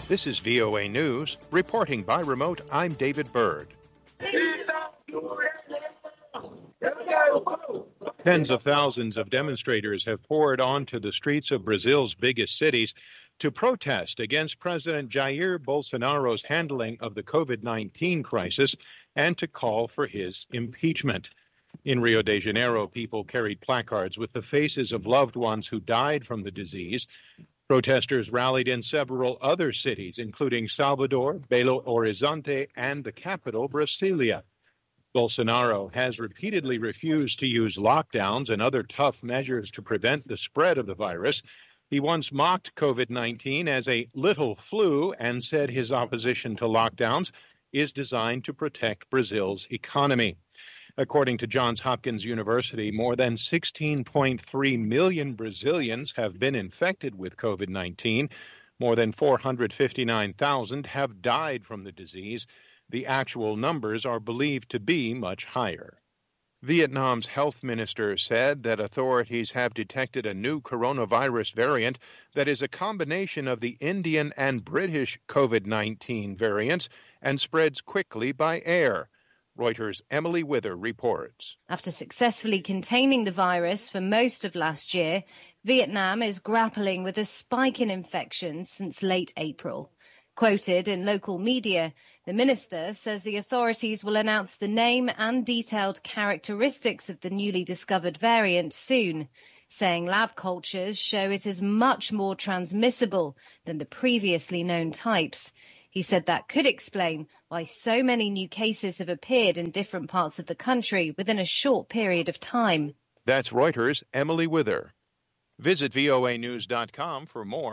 This is VOA News. Reporting by remote, I'm David Byrd. Tens of thousands of demonstrators have poured onto the streets of Brazil's biggest cities to protest against President Jair Bolsonaro's handling of the COVID-19 crisis and to call for his impeachment. In Rio de Janeiro, people carried placards with the faces of loved ones who died from the disease. Protesters rallied in several other cities, including Salvador, Belo Horizonte, and the capital, Brasilia. Bolsonaro has repeatedly refused to use lockdowns and other tough measures to prevent the spread of the virus. He once mocked COVID-19 as a little flu and said his opposition to lockdowns is designed to protect Brazil's economy. According to Johns Hopkins University, more than 16.3 million Brazilians have been infected with COVID-19. More than 459,000 have died from the disease. The actual numbers are believed to be much higher. Vietnam's health minister said that authorities have detected a new coronavirus variant that is a combination of the Indian and British COVID-19 variants and spreads quickly by air. Reuters' Emily Wither reports. After successfully containing the virus for most of last year, Vietnam is grappling with a spike in infections since late April. Quoted in local media, the minister says the authorities will announce the name and detailed characteristics of the newly discovered variant soon, saying lab cultures show it is much more transmissible than the previously known types. He said that could explain why so many new cases have appeared in different parts of the country within a short period of time. That's Reuters' Emily Wither. Visit voanews.com for more.